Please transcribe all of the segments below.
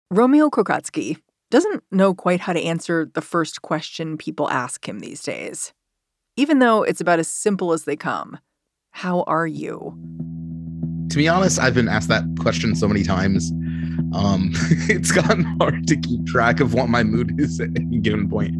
Romeo Krokotsky doesn't know quite how to answer the first question people ask him these days, even though it's about as simple as they come. How are you? To be honest, I've been asked that question so many times. It's gotten hard to keep track of what my mood is at any given point.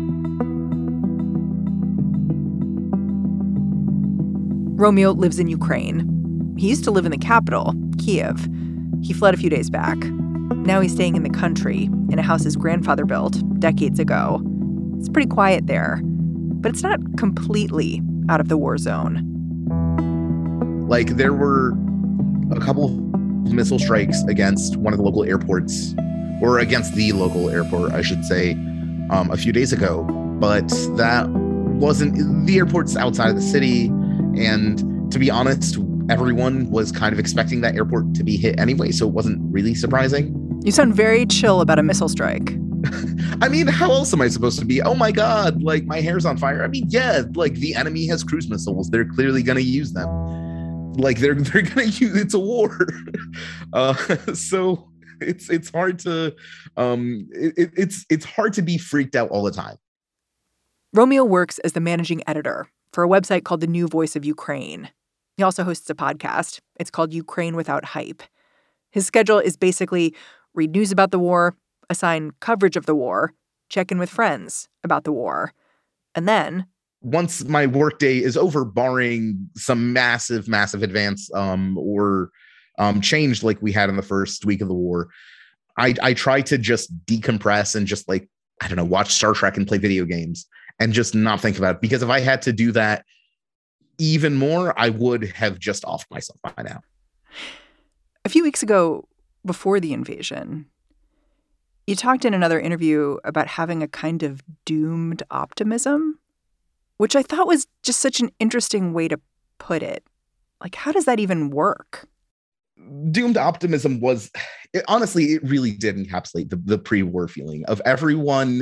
Romeo lives in Ukraine. He used to live in the capital, Kyiv. He fled a few days back. Now he's staying in the country, in a house his grandfather built decades ago. It's pretty quiet there, but it's not completely out of the war zone. Like, there were a couple of missile strikes against one of the local airports, or against the local airport, I should say, a few days ago. But that wasn't, the airport's outside of the city. And to be honest, everyone was kind of expecting that airport to be hit anyway, so it wasn't really surprising. You sound very chill about a missile strike. I mean, how else am I supposed to be? Oh my God, like, my hair's on fire. I mean, yeah, like, the enemy has cruise missiles. They're clearly going to use them. Like, they're going to use, it's a war. So it's hard to, it's hard to be freaked out all the time. Romeo works as the managing editor for a website called The New Voice of Ukraine. He also hosts a podcast. It's called Ukraine Without Hype. His schedule is basically read news about the war, assign coverage of the war, check in with friends about the war. And then, once my workday is over, barring some massive advance or change like we had in the first week of the war, I try to just decompress and just, like, I don't know, watch Star Trek and play video games and just not think about it. Because if I had to do that even more, I would have just offed myself by now. A few weeks ago, before the invasion, you talked in another interview about having a kind of doomed optimism, which I thought was just such an interesting way to put it. Like, how does that even work? Doomed optimism was, honestly, it really did encapsulate the pre-war feeling of everyone.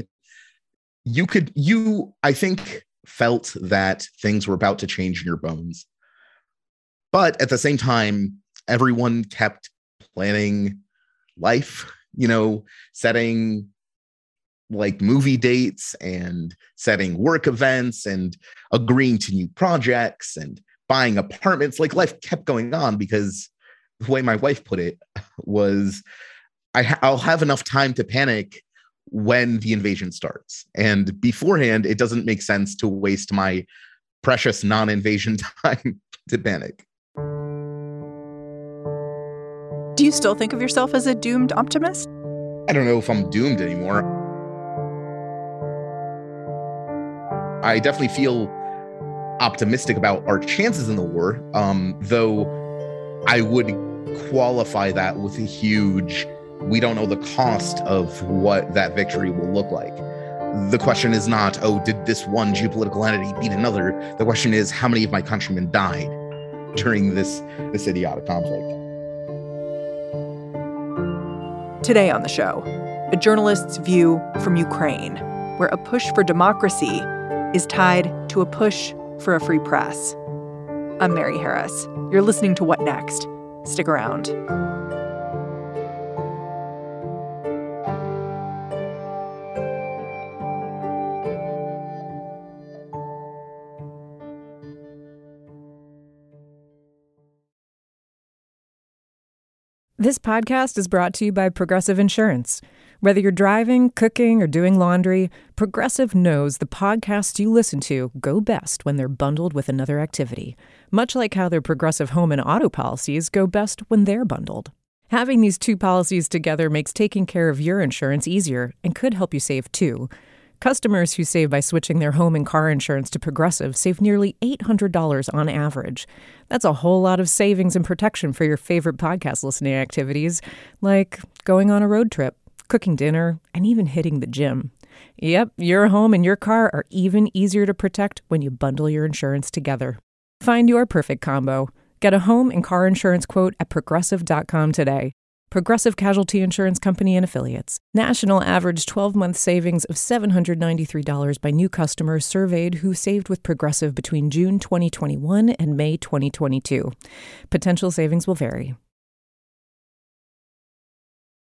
I think, felt that things were about to change in your bones. But at the same time, everyone kept planning life, setting, like, movie dates and setting work events and agreeing to new projects and buying apartments. Like, life kept going on, because the way my wife put it was, I'll have enough time to panic when the invasion starts. And beforehand, it doesn't make sense to waste my precious non-invasion time to panic. Do you still think of yourself as a doomed optimist? I don't know if I'm doomed anymore. I definitely feel optimistic about our chances in the war, though I would qualify that with a huge, we don't know the cost of what that victory will look like. The question is not, did this one geopolitical entity beat another? The question is, how many of my countrymen died during this idiotic conflict? Today on the show, a journalist's view from Ukraine, where a push for democracy is tied to a push for a free press. I'm Mary Harris. You're listening to What Next? Stick around. This podcast is brought to you by Progressive Insurance. Whether you're driving, cooking, or doing laundry, Progressive knows the podcasts you listen to go best when they're bundled with another activity, much like how their Progressive home and auto policies go best when they're bundled. Having these two policies together makes taking care of your insurance easier and could help you save too. Customers who save by switching their home and car insurance to Progressive save nearly $800 on average. That's a whole lot of savings and protection for your favorite podcast listening activities, like going on a road trip, cooking dinner, and even hitting the gym. Yep, your home and your car are even easier to protect when you bundle your insurance together. Find your perfect combo. Get a home and car insurance quote at Progressive.com today. Progressive Casualty Insurance Company and Affiliates. National average 12-month savings of $793 by new customers surveyed who saved with Progressive between June 2021 and May 2022. Potential savings will vary.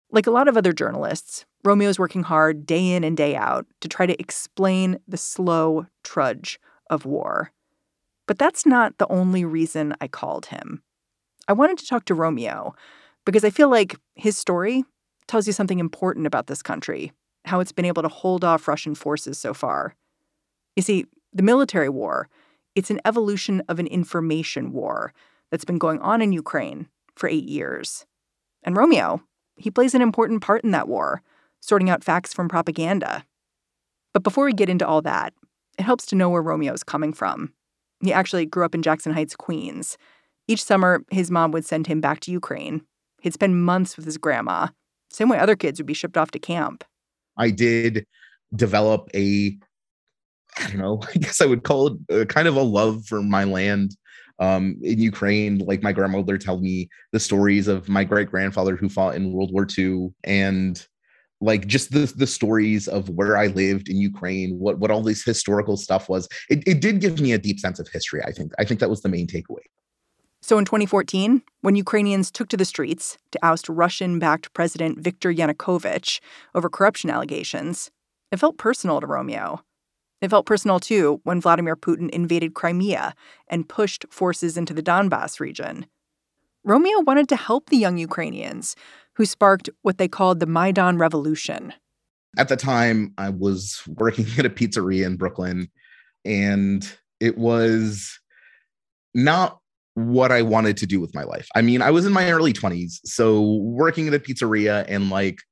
Like a lot of other journalists, Romeo's working hard day in and day out to try to explain the slow trudge of war. But that's not the only reason I called him. I wanted to talk to Romeo because I feel like his story tells you something important about this country, how it's been able to hold off Russian forces so far. You see, the military war, it's an evolution of an information war that's been going on in Ukraine for 8 years. And Romeo, he plays an important part in that war, sorting out facts from propaganda. But before we get into all that, it helps to know where Romeo's coming from. He actually grew up in Jackson Heights, Queens. Each summer, his mom would send him back to Ukraine. He'd spend months with his grandma, same way other kids would be shipped off to camp. I did develop I guess I would call it kind of a love for my land in Ukraine. Like my grandmother told me the stories of my great-grandfather who fought in World War II, and like just the stories of where I lived in Ukraine, what all this historical stuff was. It did give me a deep sense of history, I think. I think that was the main takeaway. So in 2014, when Ukrainians took to the streets to oust Russian-backed President Viktor Yanukovych over corruption allegations, it felt personal to Romeo. It felt personal, too, when Vladimir Putin invaded Crimea and pushed forces into the Donbass region. Romeo wanted to help the young Ukrainians who sparked what they called the Maidan Revolution. At the time, I was working at a pizzeria in Brooklyn, and it was not what I wanted to do with my life. I mean, I was in my early 20s, so working at a pizzeria and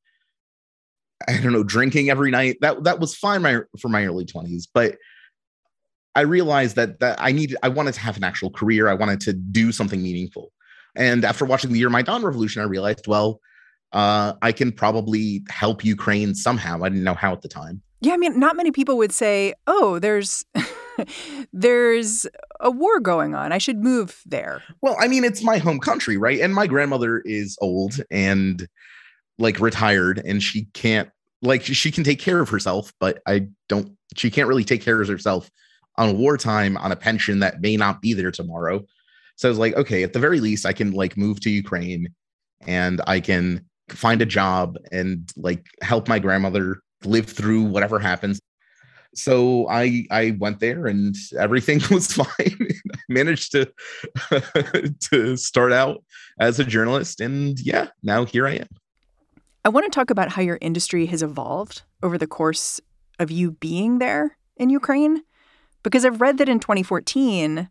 drinking every night, that was fine for my early 20s. But I realized that I wanted to have an actual career. I wanted to do something meaningful. And after watching the Maidan Revolution, I realized, I can probably help Ukraine somehow. I didn't know how at the time. Yeah, I mean, not many people would say, oh, there's a war going on. I should move there. Well, I mean, it's my home country, right? And my grandmother is old and retired, and she can't she can take care of herself, but she can't really take care of herself on wartime on a pension that may not be there tomorrow. So I was like, okay, at the very least, I can move to Ukraine and I can find a job and help my grandmother live through whatever happens. So I went there and everything was fine. I managed to start out as a journalist, and yeah, now here I am. I want to talk about how your industry has evolved over the course of you being there in Ukraine, because I've read that in 2014,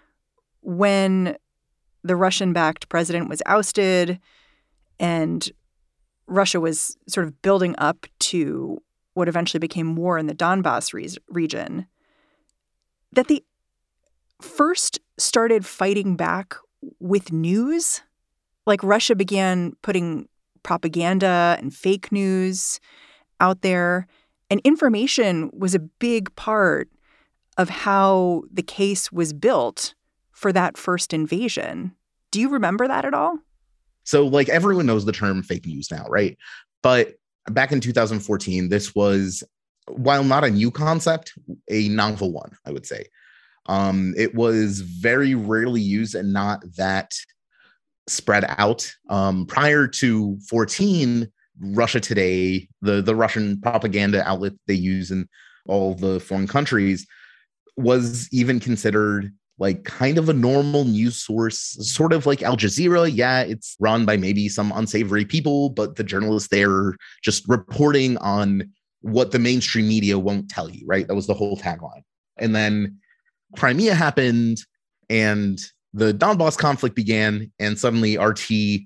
when the Russian-backed president was ousted and Russia was sort of building up to what eventually became war in the Donbass region, that they first started fighting back with news. Like Russia began putting propaganda and fake news out there, and information was a big part of how the case was built for that first invasion. Do you remember that at all? So everyone knows the term fake news now, right? But back in 2014, this was, while not a new concept, a novel one, I would say. It was very rarely used and not that spread out. Prior to 14, Russia Today, the Russian propaganda outlet they use in all the foreign countries, was even considered kind of a normal news source, sort of like Al Jazeera. Yeah, it's run by maybe some unsavory people, but the journalists there are just reporting on what the mainstream media won't tell you, right? That was the whole tagline. And then Crimea happened and the Donbass conflict began, and suddenly RT,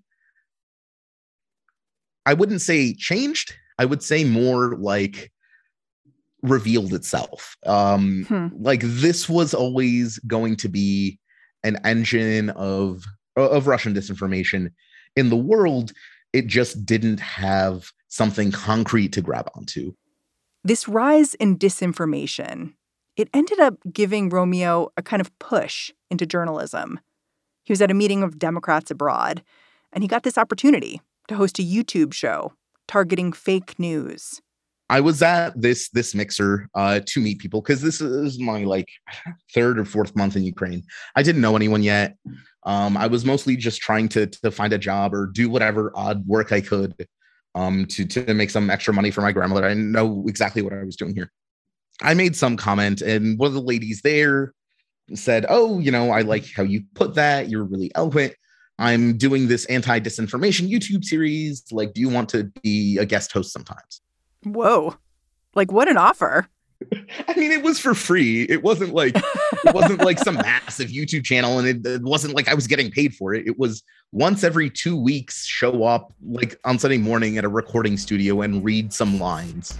I wouldn't say changed, I would say more revealed itself. This was always going to be an engine of Russian disinformation in the world. It just didn't have something concrete to grab onto. This rise in disinformation, it ended up giving Romeo a kind of push into journalism. He was at a meeting of Democrats abroad, and he got this opportunity to host a YouTube show targeting fake news. I was at this mixer to meet people because this is my third or fourth month in Ukraine. I didn't know anyone yet. I was mostly just trying to find a job or do whatever odd work I could to make some extra money for my grandmother. I know exactly what I was doing here. I made some comment, and one of the ladies there said, "Oh, I like how you put that. You're really eloquent. I'm doing this anti-disinformation YouTube series. Like, do you want to be a guest host sometimes?" Whoa. Like, what an offer. I mean, it was for free. It wasn't like some massive YouTube channel, and it wasn't like I was getting paid for it. It was once every 2 weeks, show up like on Sunday morning at a recording studio and read some lines.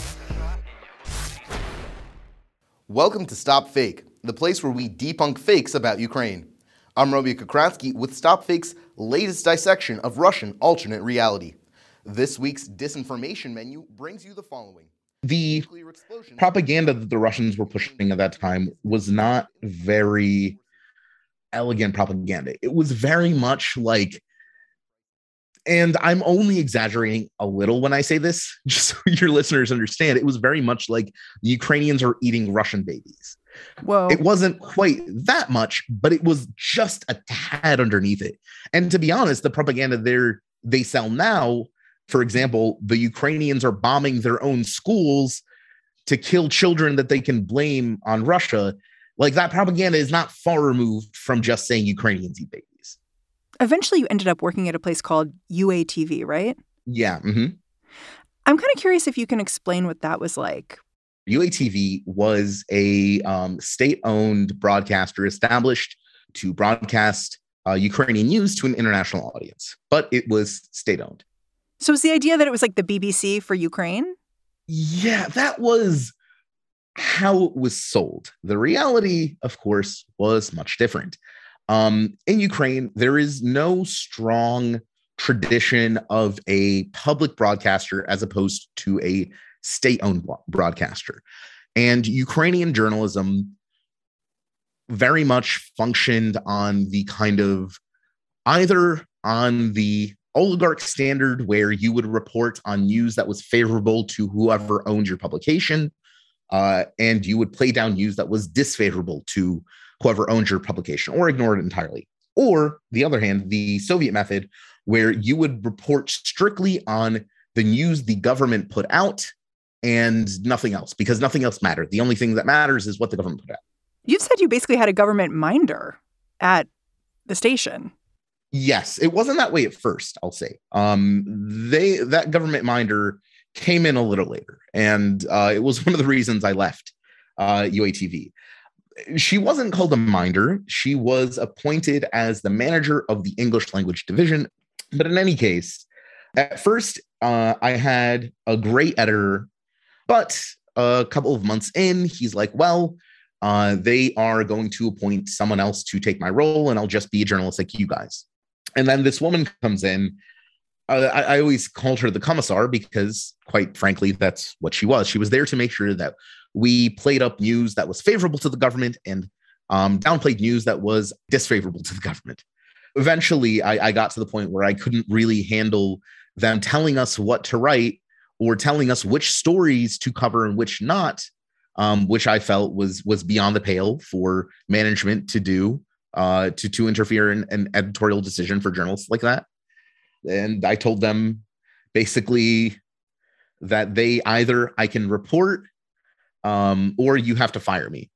Welcome to Stop Fake, the place where we debunk fakes about Ukraine. I'm Romeo Kukransky with Stop Fake's latest dissection of Russian alternate reality. This week's disinformation menu brings you the following. The propaganda that the Russians were pushing at that time was not very elegant propaganda. It was very much like, and I'm only exaggerating a little when I say this, just so your listeners understand, it was very much like the Ukrainians are eating Russian babies. Whoa. It wasn't quite that much, but it was just a tad underneath it. And to be honest, the propaganda they sell now, for example, the Ukrainians are bombing their own schools to kill children that they can blame on Russia. Like, that propaganda is not far removed from just saying Ukrainians eat babies. Eventually, you ended up working at a place called UATV, right? Yeah. Mm-hmm. I'm kind of curious if you can explain what that was like. UATV was a state-owned broadcaster established to broadcast Ukrainian news to an international audience, but it was state-owned. So is the idea that it was like the BBC for Ukraine? Yeah, that was how it was sold. The reality, of course, was much different. In Ukraine, there is no strong tradition of a public broadcaster as opposed to a state-owned broadcaster. And Ukrainian journalism very much functioned on the kind of either on the oligarch standard, where you would report on news that was favorable to whoever owned your publication, and you would play down news that was disfavorable to whoever owned your publication, or ignore it entirely. Or, the other hand, the Soviet method, where you would report strictly on the news the government put out and nothing else, because nothing else mattered. The only thing that matters is what the government put out. You've said you basically had a government minder at the station. Yes, it wasn't that way at first, I'll say. That government minder came in a little later, and it was one of the reasons I left UATV. She wasn't called a minder. She was appointed as the manager of the English language division. But in any case, at first, I had a great editor, but a couple of months in, he's like, well, they are going to appoint someone else to take my role, and I'll just be a journalist like you guys. And then this woman comes in. I always called her the commissar because, quite frankly, that's what she was. She was there to make sure that we played up news that was favorable to the government and downplayed news that was disfavorable to the government. Eventually, I got to the point where I couldn't really handle them telling us what to write or telling us which stories to cover and which not, which I felt was beyond the pale for management to do. To interfere in an editorial decision for journalists like that. And I told them basically that I can report or you have to fire me.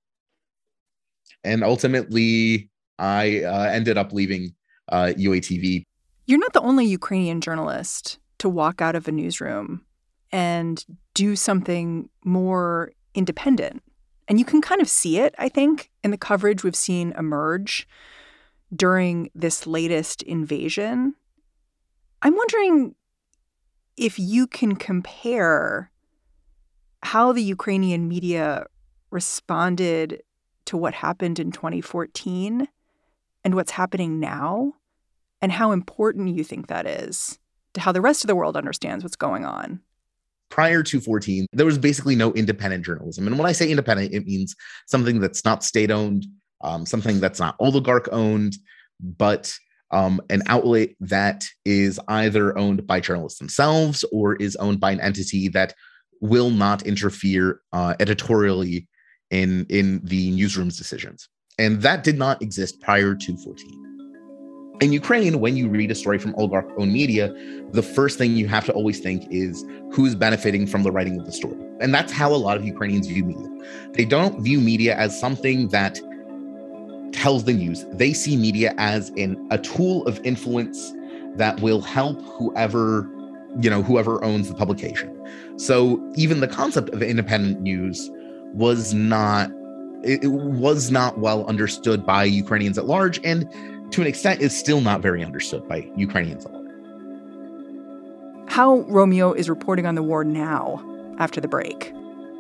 And ultimately, I ended up leaving UATV. You're not the only Ukrainian journalist to walk out of a newsroom and do something more independent. And you can kind of see it, I think, in the coverage we've seen emerge during this latest invasion. I'm wondering if you can compare how the Ukrainian media responded to what happened in 2014 and what's happening now, and how important you think that is to how the rest of the world understands what's going on. Prior to 14, there was basically no independent journalism. And when I say independent, it means something that's not state-owned, something that's not oligarch-owned, but an outlet that is either owned by journalists themselves or is owned by an entity that will not interfere editorially in the newsroom's decisions. And that did not exist prior to 14. In Ukraine, when you read a story from oligarch-owned media, the first thing you have to always think is who's benefiting from the writing of the story. And that's how a lot of Ukrainians view media. They don't view media as something that tells the news. They see media as a tool of influence that will help whoever owns the publication. So even the concept of independent news was not well understood by Ukrainians at large, and to an extent is still not very understood by Ukrainians at large. How Romeo is reporting on the war now, after the break.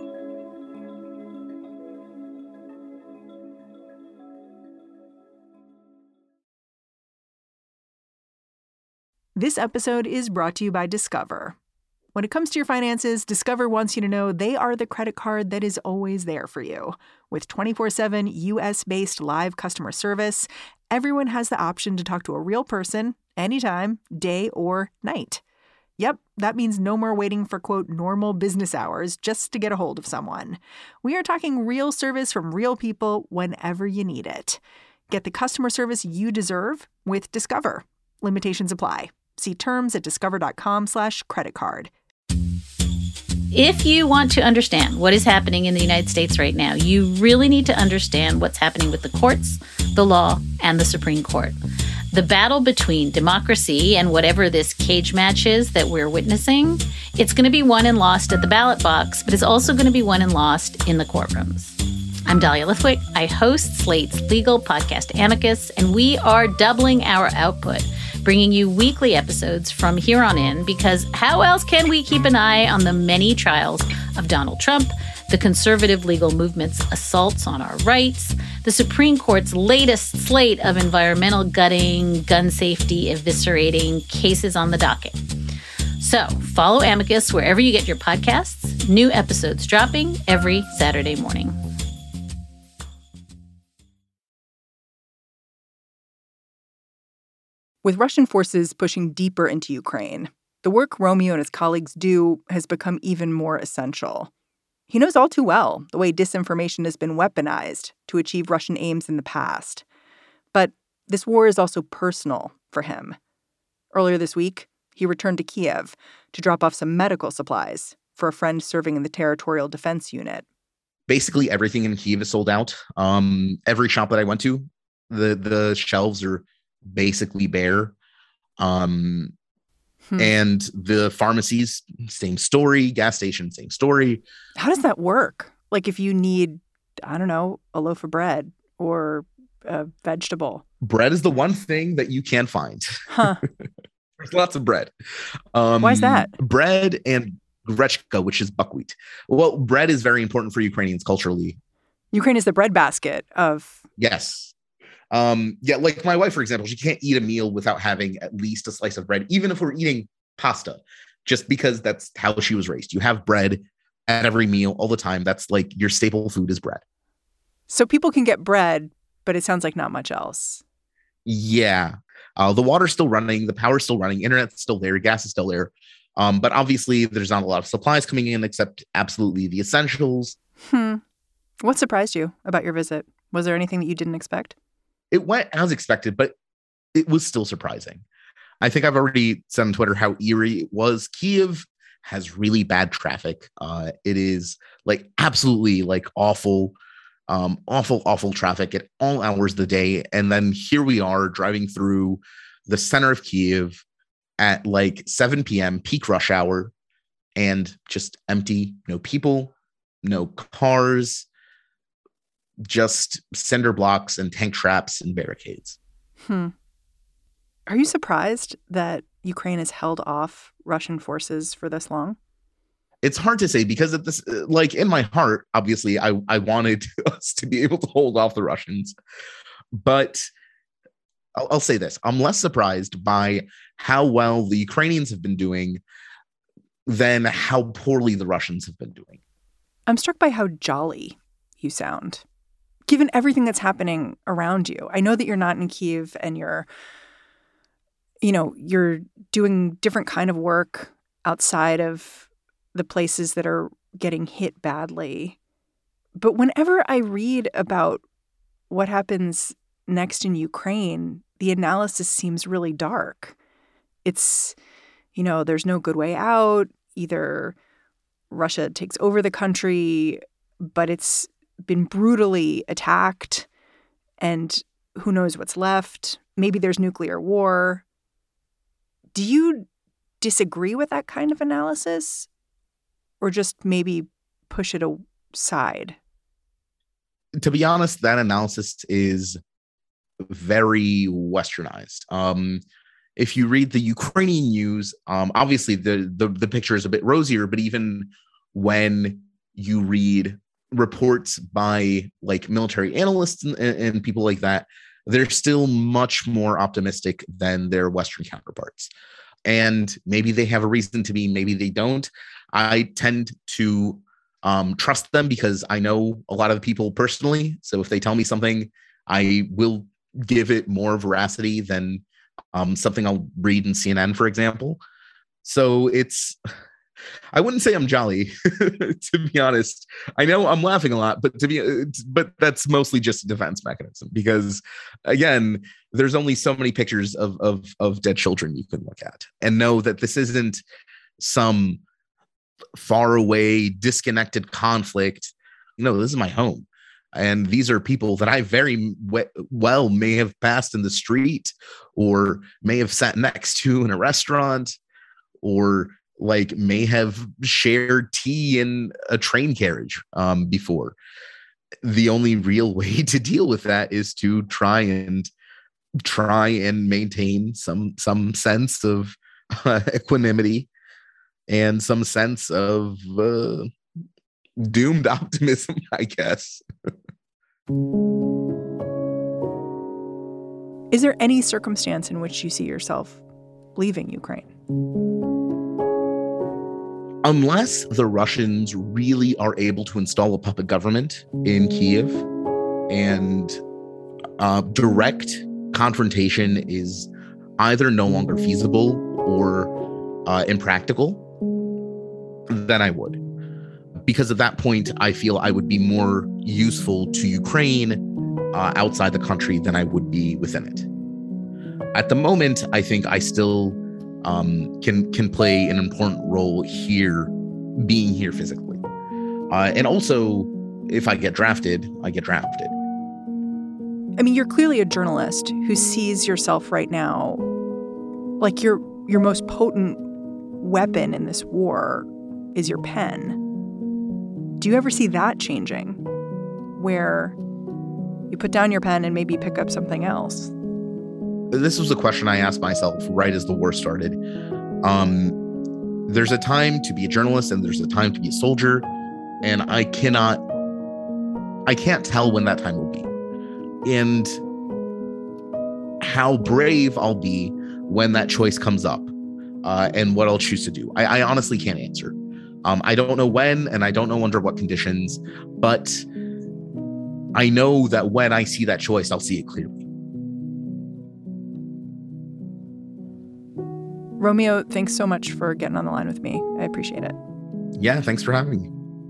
This episode is brought to you by Discover. When it comes to your finances, Discover wants you to know they are the credit card that is always there for you. With 24/7 U.S.-based live customer service, everyone has the option to talk to a real person anytime, day or night. Yep, that means no more waiting for, quote, normal business hours just to get a hold of someone. We are talking real service from real people whenever you need it. Get the customer service you deserve with Discover. Limitations apply. See terms at discover.com/creditcard. If you want to understand what is happening in the United States right now, you really need to understand what's happening with the courts, the law, and the Supreme Court. The battle between democracy and whatever this cage match is that we're witnessing, it's going to be won and lost at the ballot box, but it's also going to be won and lost in the courtrooms. I'm Dahlia Lithwick. I host Slate's legal podcast Amicus, and we are doubling our output, bringing you weekly episodes from here on in, because how else can we keep an eye on the many trials of Donald Trump, the conservative legal movement's assaults on our rights, the Supreme Court's latest slate of environmental gutting, gun safety eviscerating cases on the docket. So follow Amicus wherever you get your podcasts. New episodes dropping every Saturday morning. With Russian forces pushing deeper into Ukraine, the work Romeo and his colleagues do has become even more essential. He knows all too well the way disinformation has been weaponized to achieve Russian aims in the past. But this war is also personal for him. Earlier this week, he returned to Kiev to drop off some medical supplies for a friend serving in the Territorial Defense Unit. Basically, everything in Kiev is sold out. Every shop that I went to, the shelves are basically bare. And the pharmacies, same story. Gas station, same story. How does that work? Like if you need, I don't know, a loaf of bread or a vegetable. Bread is the one thing that you can find. Huh. There's lots of bread. Why is that? Bread and grechka, which is buckwheat. Well, bread is very important for Ukrainians culturally. Ukraine is the breadbasket of... Yes. Like my wife, for example, she can't eat a meal without having at least a slice of bread, even if we're eating pasta, just because that's how she was raised. You have bread at every meal all the time. That's like your staple food is bread. So people can get bread, but it sounds like not much else. Yeah. The water's still running. The power's still running. Internet's still there. Gas is still there. But obviously there's not a lot of supplies coming in except absolutely the essentials. What surprised you about your visit? Was there anything that you didn't expect? It went as expected, but it was still surprising. I think I've already said on Twitter how eerie it was. Kiev has really bad traffic. It is like absolutely like awful traffic at all hours of the day. And then here we are driving through the center of Kiev at like 7 p.m. peak rush hour and just empty, no people, no cars, just cinder blocks and tank traps and barricades. Are you surprised that Ukraine has held off Russian forces for this long? It's hard to say because of this, like in my heart, obviously, I wanted us to be able to hold off the Russians. But I'll say this. I'm less surprised by how well the Ukrainians have been doing than how poorly the Russians have been doing. I'm struck by how jolly you sound, given everything that's happening around you. I know that you're not in Kyiv and you're doing different kind of work outside of the places that are getting hit badly. But whenever I read about what happens next in Ukraine, the analysis seems really dark. It's, there's no good way out. Either Russia takes over the country, but it's been brutally attacked, and who knows what's left. Maybe there's nuclear war. Do you disagree with that kind of analysis, or just maybe push it aside? To be honest, that analysis is very westernized. If you read the Ukrainian news, obviously the picture is a bit rosier, but even when you read reports by like military analysts and people like that, they're still much more optimistic than their Western counterparts. And maybe they have a reason to be, maybe they don't. I tend to trust them because I know a lot of the people personally. So if they tell me something, I will give it more veracity than something I'll read in CNN, for example. So I wouldn't say I'm jolly, to be honest. I know I'm laughing a lot, but that's mostly just a defense mechanism because, again, there's only so many pictures of dead children you can look at and know that this isn't some far away, disconnected conflict. This is my home. And these are people that I very well may have passed in the street or may have sat next to in a restaurant or like may have shared tea in a train carriage before. The only real way to deal with that is to try and maintain some sense of equanimity and some sense of doomed optimism, I guess. Is there any circumstance in which you see yourself leaving Ukraine? Unless the Russians really are able to install a puppet government in Kyiv and direct confrontation is either no longer feasible or impractical, then I would. Because at that point, I feel I would be more useful to Ukraine outside the country than I would be within it. At the moment, I think I still can play an important role here, being here physically. And also, if I get drafted, I get drafted. I mean, you're clearly a journalist who sees yourself right now like your most potent weapon in this war is your pen. Do you ever see that changing, where you put down your pen and maybe pick up something else? This was a question I asked myself right as the war started. There's a time to be a journalist and there's a time to be a soldier. And I can't tell when that time will be. And how brave I'll be when that choice comes up and what I'll choose to do. I honestly can't answer. I don't know when, and I don't know under what conditions, but I know that when I see that choice, I'll see it clearly. Romeo, thanks so much for getting on the line with me. I appreciate it. Yeah, thanks for having me.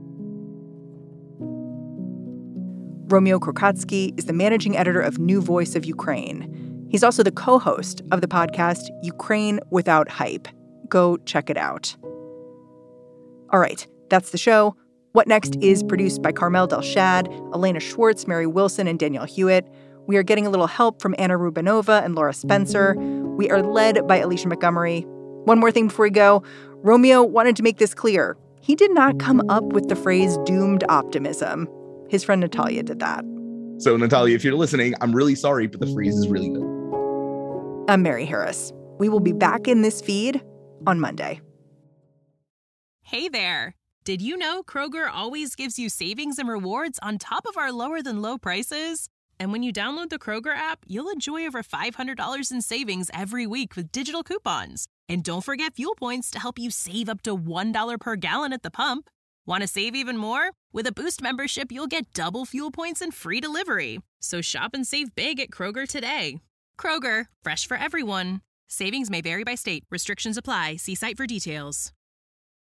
Romeo Krokatsky is the managing editor of New Voice of Ukraine. He's also the co-host of the podcast Ukraine Without Hype. Go check it out. All right, that's the show. What Next is produced by Carmel Delshad, Elena Schwartz, Mary Wilson, and Danielle Hewitt. We are getting a little help from Anna Rubinova and Laura Spencer. We are led by Alicia Montgomery. One more thing before we go. Romeo wanted to make this clear. He did not come up with the phrase doomed optimism. His friend Natalia did that. So, Natalia, if you're listening, I'm really sorry, but the phrase is really good. I'm Mary Harris. We will be back in this feed on Monday. Hey there. Did you know Kroger always gives you savings and rewards on top of our lower than low prices? And when you download the Kroger app, you'll enjoy over $500 in savings every week with digital coupons. And don't forget fuel points to help you save up to $1 per gallon at the pump. Want to save even more? With a Boost membership, you'll get double fuel points and free delivery. So shop and save big at Kroger today. Kroger, fresh for everyone. Savings may vary by state. Restrictions apply. See site for details.